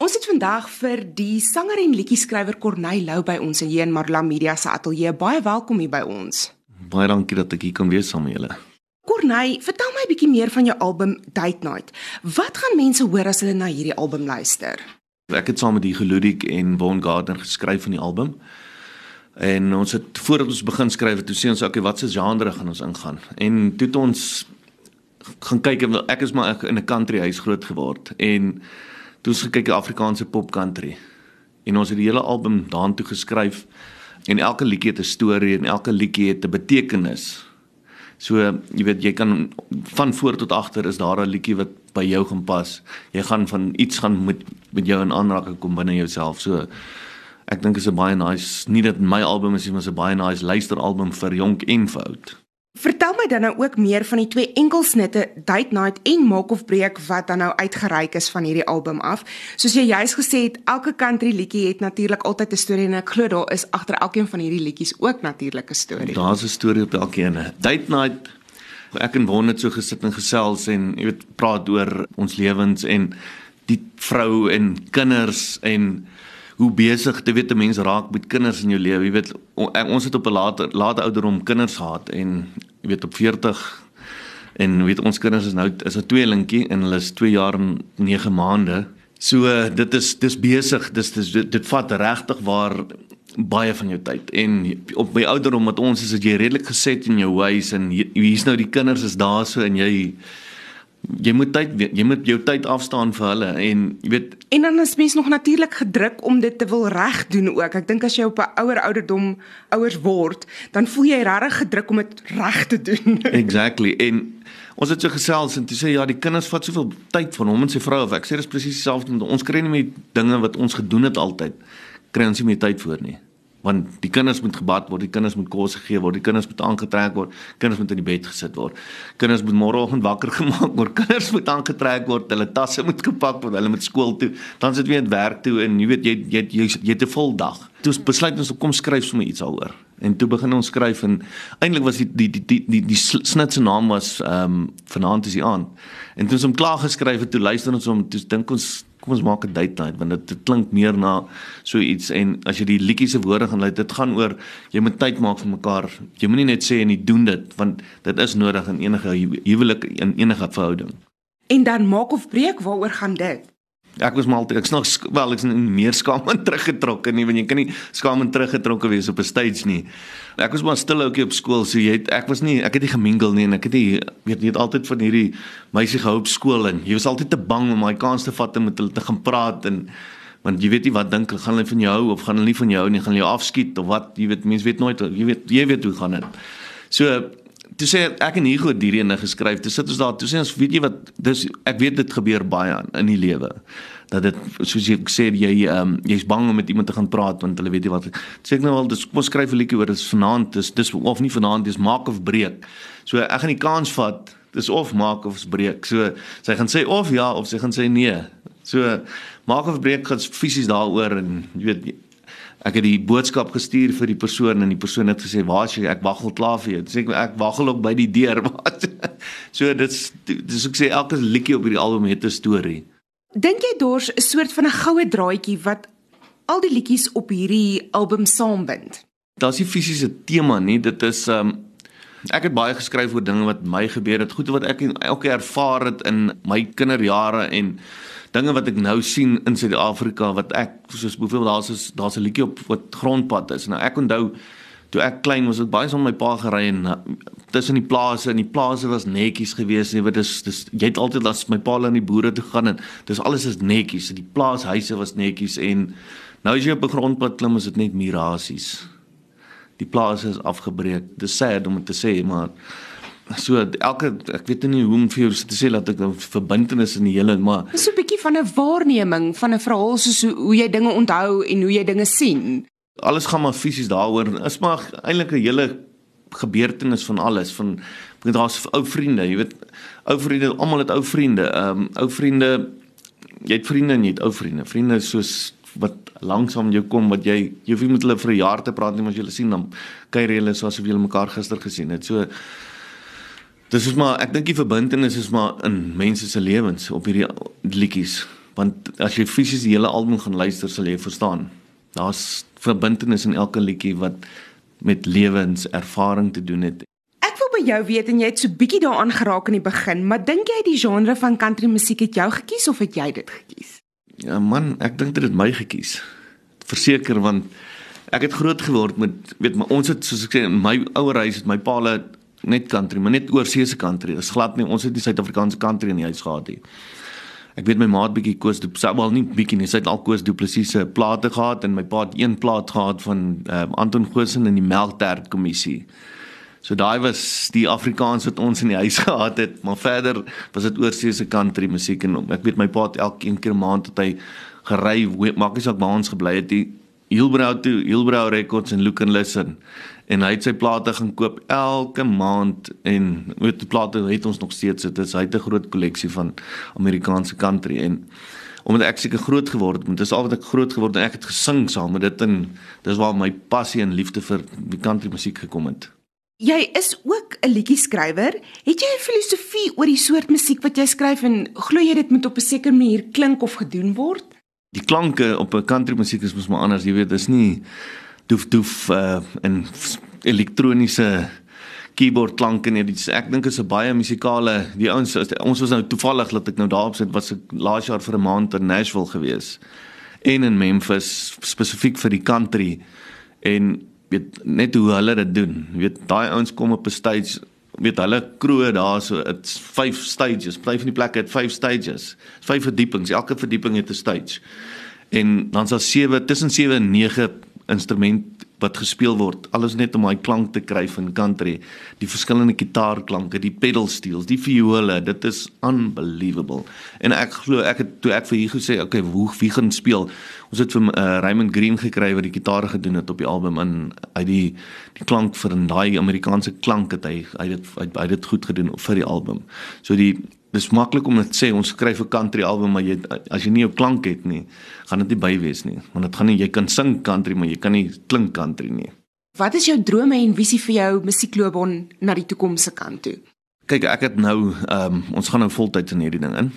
Ons het vandag vir die sanger en liedjieskrywer Corneille Lou by ons hier in Marula Media se ateljee. Baie welkom hier by ons. Baie dankie dat ek hier kan wees saam met julle. Corneille, vertel my 'n bietjie meer van jou album Date Night. Wat gaan mense hoor as hulle na hierdie album luister? Ek het saam met Hugo Ludik en Von Gardner geskryf van die album. En ons het voordat ons begin skryf, toe sê ons okay, wat se genre gaan ons ingaan? En toe het ons gaan kyk, ek is maar in 'n country huis groot geword en toe ons gekyk Afrikaanse pop country. En ons het die hele album daartoe geskryf en elke liedjie het 'n storie en elke liedjie het 'n betekenis. So, jy weet, jy kan van voor tot agter is daar 'n liedjie wat by jou gaan pas. Jy gaan van iets gaan met jou in aanraking kom binne jouself. So, ek dink is 'n baie nice, nie dat my album is, maar 'n baie nice luisteralbum vir jonk en vir oud. Vertel my dan nou ook meer van die twee enkelsnitte Date Night en Maak of Breek wat dan nou uitgereik is van hierdie album af. Soos jy juist gesê het, elke country liedjie het natuurlik altyd 'n storie en ek glo daar is agter elkeen van hierdie liedjies ook natuurlik 'n storie. Daar's 'n storie op elkeen. Date Night, ek en Von het so gesit en gesels en jy weet praat oor ons lewens en die vrou en kinders en hoe besig te weet 'n mens raak met kinders in jou lewe. Jy weet ons het op 'n late ouderdom kinders gehad en jy weet op 40 en jy weet ons kinders is nou is 'n tweelingkie en hulle is 2 jaar en 9 maande. So dis besig, dit vat regtig waar baie van jou tyd. En op my ouderdom wat ons is, het jy redelik geset in jou huis en hier's nou die kinders is daar so en jy moet jou tyd afstaan vir hulle en jy weet. En dan is mens nog natuurlik gedruk om dit te wil reg doen ook. Ek dink as jy op 'n ouer ouderdom ouers word, dan voel jy regtig gedruk om dit reg te doen. Exactly. En ons het so gesels en toe sê ja, die kinders vat soveel tyd van hom en sy vrou af. Ek sê dis presies dieselfde met ons kry nie meer dinge wat ons gedoen het altyd. Kry ons nie meer tyd voor nie. Want die kinders moet gebad word, die kinders moet kos gegee word, die kinders moet aangetrek word, kinders moet in die bed gesit word. Kinders moet môreoggend wakker gemaak word, kinders moet aangetrek word, hulle tasse moet gepak word, hulle moet skool toe, dan sit weer aan werk toe en jy weet jy het 'n vol dag. Toe besluit ons kom skryf sommer iets daaroor. En toe begin ons skryf en eintlik was die snit se naam was Vanaand is die aand. En toe ons hom klaar geskryf het, toe luister ons hom, toe dink ons kom ons maak 'n date night want dit klink meer na so iets en as jy die liedjie se woorde gaan luister, dit gaan oor jy moet tyd maak vir mekaar. Jy moenie net sê en jy doen dit want dit is nodig in enige huwelik en enige verhouding. En dan Maak of Breek, waaroor gaan dit? Ek was maar altyd ek's meer skaam en teruggetrokke nie want jy kan nie skaam en teruggetrokke wees op 'n stage nie. Ek was maar stil ouetjie op skool, so ek het nie gemingel nie en ek het nie weet nie altyd van hierdie meisie gehou op skool en jy was altyd te bang om daai kans te vat en met hulle te gaan praat en want jy weet nie wat dink gaan hulle van jou hou of gaan hulle nie van jou nie, gaan hulle jou afskiet of wat, jy weet mense weet nooit, jy weet hoe gaan dit. So toe sê ek en Hugo het hierdie ene geskryf, toe sit ons daar, toe sê ons, weet jy wat, ek weet dit gebeur baie in die lewe, dat dit, soos jy sê, jy's bang om met iemand te gaan praat, want hulle weet nie wat, sê ek nou al, kom ons skryf 'n liedjie oor, dis vanaand, of nie vanaand, dis Maak of Breek, so ek gaan die kans vat, dis of Maak of Breek, so sy gaan sê of ja, of sy gaan sê nee, so Maak of Breek gaan fisies daaroor, en jy weet, ek het die boodskap gestuur vir die persoon en die persoon het gesê, waar is jy? Ek waggel klaar vir jou. Sê ek waggel ook by die deur. So dis ek sê elke liedjie op hierdie album het 'n storie. Dink jy daar's 'n soort van 'n goue draadjie wat al die liedjies op hierdie album saambind? Daar's nie fisiese tema nie. Dit is ek het baie geskryf oor dinge wat my gebeur het, goed wat ek elke ervaar het in my kinderjare en dinge wat ek nou sien in Suid-Afrika wat ek soos byvoorbeeld daar's 'n liedjie op wat grondpad is. Nou ek onthou toe ek klein was, ek baie saam met my pa gery en tussen die plase en die plase was netjies geweest. Jy weet jy het altyd as my pa aan die boere toe gaan en dis alles is netjies. Die plaashuise was netjies en nou as jy op 'n grondpad klim is dit net mirasies. Die plase is afgebreek. Dis sad om dit te sê, maar so ek weet nie hoe om vir jou te sê dat ek 'n verbintenis in die hele, maar dis so 'n bietjie van 'n waarneming van 'n verhaal soos hoe jy dinge onthou en hoe jy dinge sien. Alles gaan maar fisies daaroor. Is maar eintlik 'n hele gebeurtenis van alles van daar's ou vriende, jy weet, ou vriende, almal het ou vriende. Ou vriende, jy het vriende en jy het ou vriende. Vriende soos wat langsam jou kom wat jy hoef nie met hulle vir 'n jaar te praat nie, maar as jy hulle sien dan kuier julle soos of julle mekaar gister gesien het. So dis is maar ek dink die verbintenis is maar in mense se lewens op hierdie liedjies Want as jy fisies die hele album gaan luister, sal jy verstaan. Daar's verbintenis in elke liedjie wat met lewenservaring te doen het. Ek wil by jou weet, en jy het so bietjie daaraan geraak in die begin, maar dink jy die genre van country musiek het jou gekies of het jy dit gekies? Ja man, ek dink dit het my gekies. Verseker, want ek het groot geword met, ons het, soos ek sê, in my ouer huis het my pa net country, maar net oorseese country. Dis glad nie, ons het die Suid-Afrikaanse country in die huis gehad nie. Ek weet my ma het bietjie Koos Du Plessis, wel nie bietjie nie, sy het al Koos Du Plessis se plate gehad en my pa het een plaat gehad van Anton Goosen in die Melktert Kommissie. So daai was die Afrikaans wat ons in die huis gehad het, maar verder was dit oorseese country musiek en ek weet my pa het elke keer 'n maand het hy gery, maak nie saak waar ons gebly het, die Hilbrow Records en Look and Listen. En hy het sy plate gaan koop elke maand en die plate het ons nog steeds, hy het 'n groot kolleksie van Amerikaanse country en omdat ek seker groot geword het, dis al wat ek groot geword en ek het gesing saam met dit en dis waar my passie en liefde vir die country musiek gekom het. Jy is ook 'n liedjieskrywer. Het jy 'n filosofie oor die soort musiek wat jy skryf en glo jy dit moet op 'n sekere manier klink of gedoen word? Die klanke op 'n country musiek is mos maar anders, jy weet, dis nie doef en elektroniese keyboard klanke nie. Ek dink is 'n baie musikale, ons was nou toevallig dat ek nou daarop sit, was ek laas jaar vir 'n maand in Nashville gewees en in Memphis spesifiek vir die country en weet net hoe hulle dit doen. Weet daai ouens kom op 'n stage, weet hulle kroe daar so, it's 5 stages. Party van die plekke het 5 stages. 5 verdiepings, elke verdieping het 'n stage. En dan is daar tussen 7 en 9 instrument wat gespeel word. Alles net om daai klank te kry van country. Die verskillende gitaarklanke, die pedal steels, die viole, dit is unbelievable. En ek glo toe ek vir Hugo sê, okay, wie gaan speel? Ons het vir Raymond Green gekry wat die gitaar gedoen het op die album en hy die klank vir daai Amerikaanse klank het hy dit goed gedoen vir die album. So dis maklik om te sê ons skryf 'n country album, maar as jy nie 'n klank het nie, gaan dit nie by wees nie. Want dit gaan nie, jy kan sing country, maar jy kan nie klink country nie. Wat is jou drome en visie vir jou musiekloopbaan na die toekomse kant toe? Kyk, ek het nou ons gaan nou voltyds in hierdie ding in.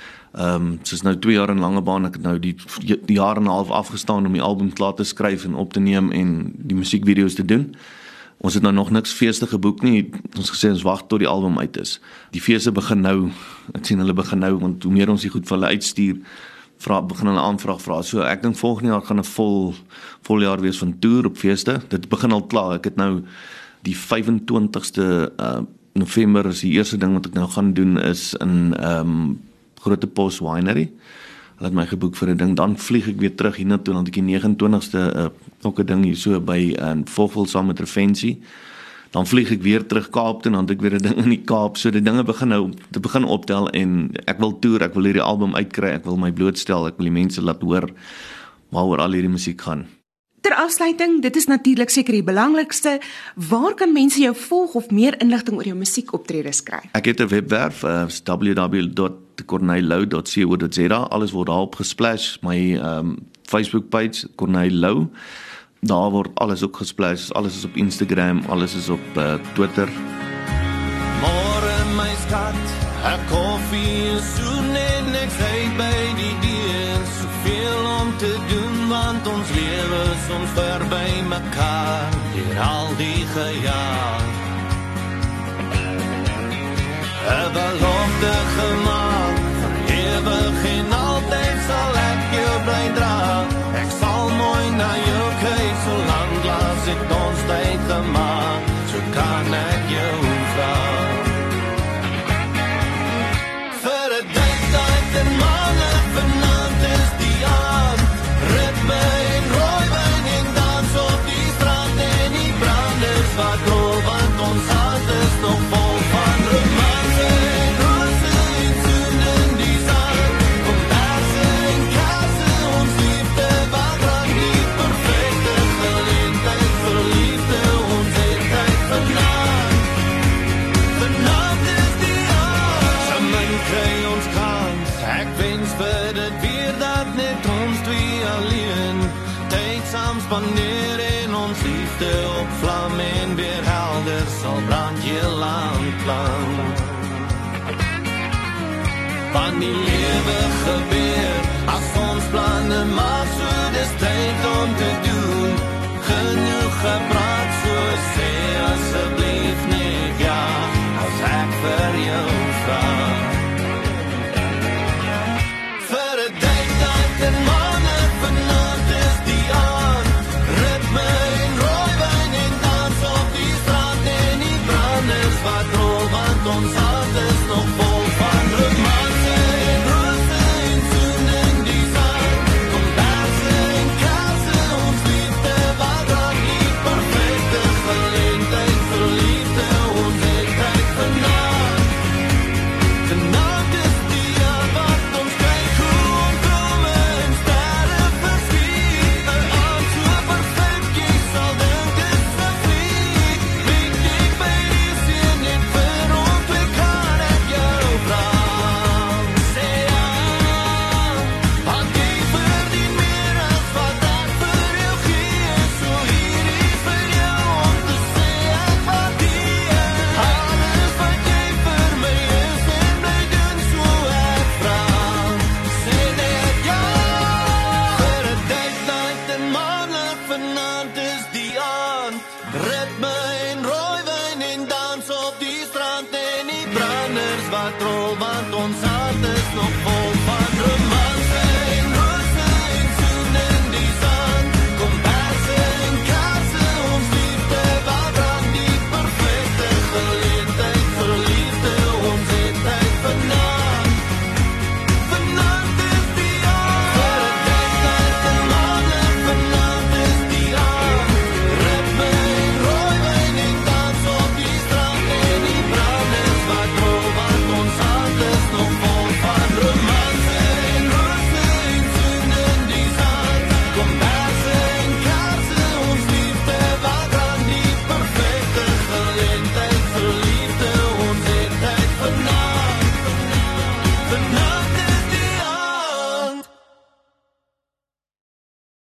Soos nou 2 jaar in Langebaan, ek het nou die jaar en 'n half afgestaan om die album klaar te skryf en op te neem en die musiekvideo's te doen. Ons het nou nog niks feeste geboek nie. Ons gesê ons wag tot die album uit is. Die feeste begin nou. Ek sien hulle begin nou want hoe meer ons die goed vir hulle uitstuur, begin hulle aanvraag vra. So ek dink volgende jaar gaan 'n vol jaar wees van toer op feeste. Dit begin al klaar. Ek het nou die 25ste November is die eerste ding wat ek nou gaan doen is in Grote Pos Winery. Hulle het my geboek vir 'n ding, dan vlieg ek weer terug hiernatoe, dan het ek die 29ste ook 'n ding hier so by Vogel saam met Revensie. Dan vlieg ek weer terug Kaap toe, dan het ek weer 'n ding in die Kaap. So die dinge begin optel en ek wil toer, ek wil hierdie album uitkry, ek wil my blootstel, ek wil die mense laat hoor waaroor al hierdie musiek gaan. Ter afsluiting, dit is natuurlik seker die belangrikste, waar kan mense jou volg of meer inligting oor jou musiekoptredes kry? Ek het 'n webwerf, www.corneillou.co.za, alles word daarop gesplash, my Facebook page, Corneille Lou, daar word alles ook gesplash, alles is op Instagram, alles is op Twitter. Môre my skat, 'n koffie is soen en ek sê by die deur, soveel om te doen, want ons lewe soms verby mekaar, deur al die gejaag. 'n belofte gemaak, vir ewig en altyd sal ek jou bly dra. Ek sal mooi na jou kyk, solank laat ek ons tyd gemaak, so kan ek jou vra. Vir 'n tyd en manne, vanaand is die aand, ritme en rooiwyn en dans op die strand en die branders wat rol, want ons hart is nog vol van romanse en rose en soen in die zand. Kom perse en kasse, ons liefde wat raak die perfecte geleentheid vir liefde, ons het tyd vanaand. Vanaand is die aand, samen kry ons kans, ek wens vir dit weer dat net ons twee alleen tyd saam spandeer en ons liefde op vlam en weer helder sal brand je land lang. Van die lewe gebeur ons planne maak, so dis tyd